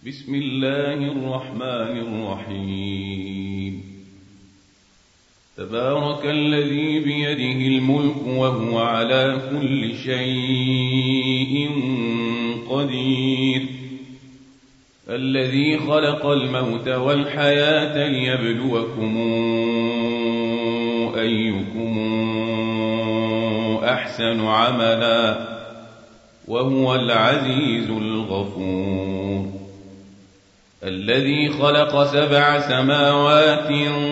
بسم الله الرحمن الرحيم. تبارك الذي بيده الملك وهو على كل شيء قدير، الذي خلق الموت والحياة ليبلوكم أيكم أحسن عملا وهو العزيز الغفور. الذي خلق 7 سماوات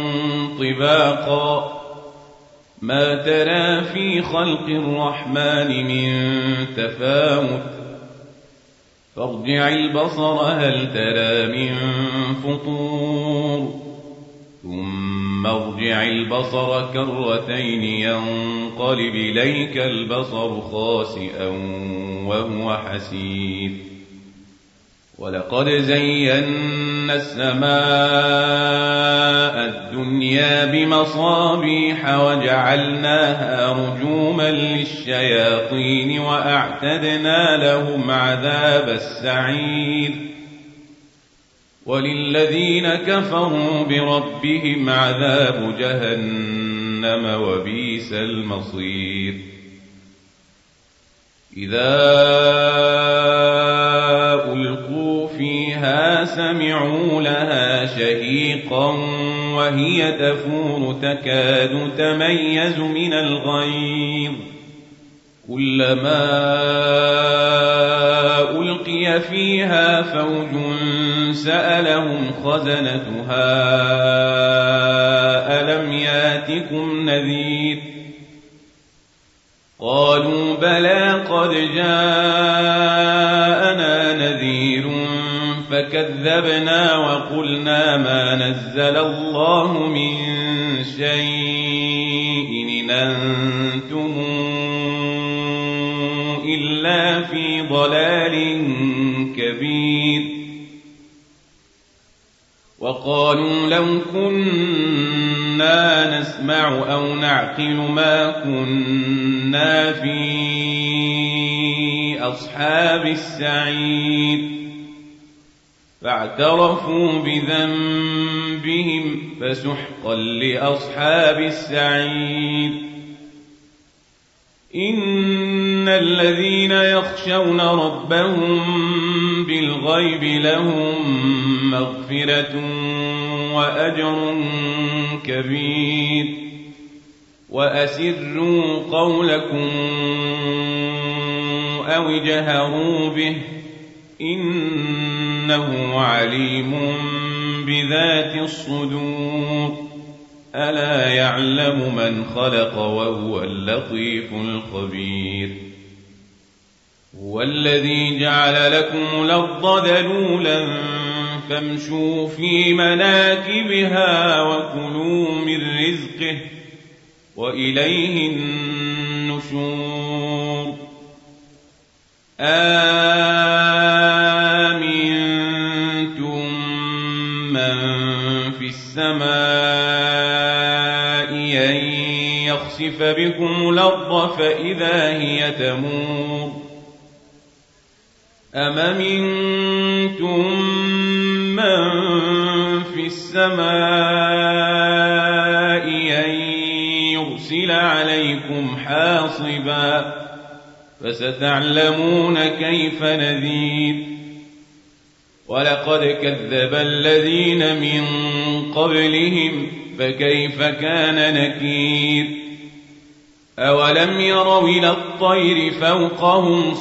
طباقا، ما ترى في خلق الرحمن من تفاوت، فارجع البصر هل ترى من فطور، ثم ارجع البصر كرتين ينقلب إليك البصر خاسئا وهو حسير. ولقد زينا السماء الدنيا بمصابيح وجعلناها رجوما للشياطين وأعتدنا لهم عذاب السعير. وللذين كفروا بربهم عذاب جهنم وبئس المصير. إذا ألقوا فيها سمعوا لها شهيقا وهي تفور تكاد تميز من الغيظ، كلما ألقي فيها فوج سألهم خزنتها ألم ياتكم نذير، قالوا بلى قد جاءنا نذير فكذبنا وقلنا ما نزل الله من شيء إن أنتم إلا في ضلال كبير. وقالوا لو كنا نسمع أو نعقل ما كنا في أصحاب السعير، فاعترفوا بذنبهم فسحقا لأصحاب السعير. إن الذين يخشون ربهم بالغيب لهم مغفرة وأجر كبير. وأسروا قولكم أو اجهروا به إنه عليم بذات الصدور. ألا يعلم من خلق وهو اللطيف الخبير. هو الذي جعل لكم الأرض ذلولا فامشوا في مناكبها وكلوا من رزقه وإليه النشور. آمنتم من في السماء أن يخسف بكم الأرض فإذا هي تمور، أم أمنتم من في السماء أن يرسل عليكم حاصبا فستعلمون كيف نذير. ولقد كذب الذين من قبلهم فكيف كان نكير. أولم يروا إلى الطير فوقهم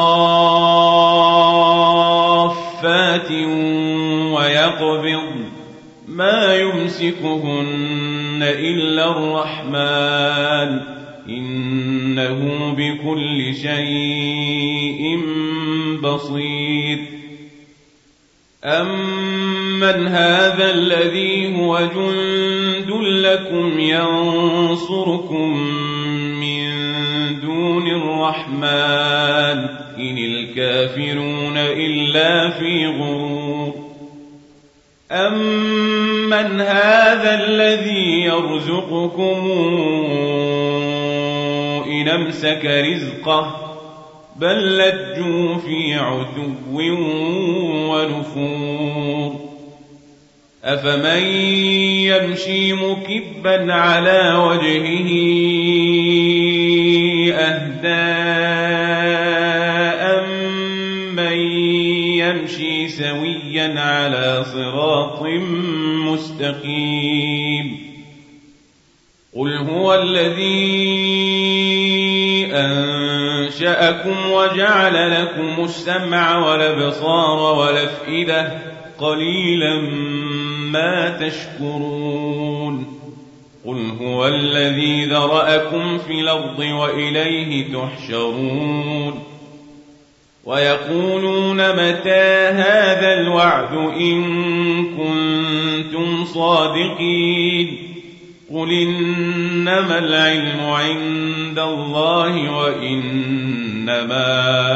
صافات ويقبض ما يمسكهن إلا الرحمن إنه بكل شيء بصير. أمن هذا الذي هو جند لكم ينصركم من دون الرحمن إن الكافرون إلا في غرور. أمن هذا الذي يرزقكم إن أمسك رزقه بل لجوا في عتو ونفور أفمن يمشي مكبا على وجهه أهدى أمن يمشي سويا على صراط مستقيم قل هو الذي أنشأكم وجعل لكم السمع والأبصار والأفئدة قليلا ما تشكرون قل هو الذي ذرأكم في الأرض وإليه تحشرون ويقولون متى هذا الوعد إن كنتم صادقين قل إنما العلم عند الله وإنما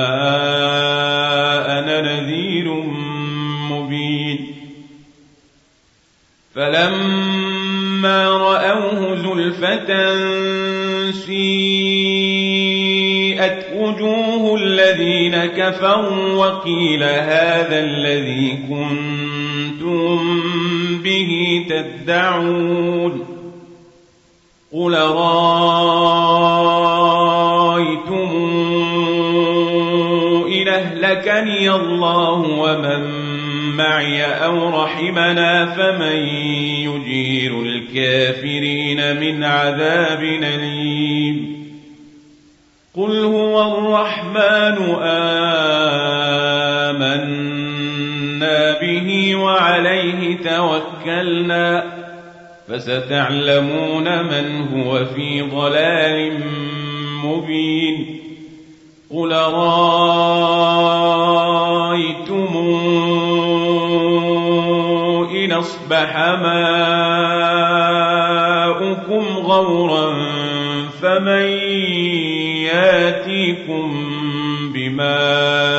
أنا نذير مبين فلما رأوه زلفة سيئت وجوه الذين كفروا وقيل هذا الذي كنتم به تدعون قل رأيتم إن أهلكني الله ومن معي أو رحمنا فمن يجير الكافرين من عذاب أليم قل هو الرحمن آمنا به وعليه توكلنا فستعلمون من هو في ضلال مبين قل رأيتم إن أصبح ماؤكم غورا فمن ياتيكم بماء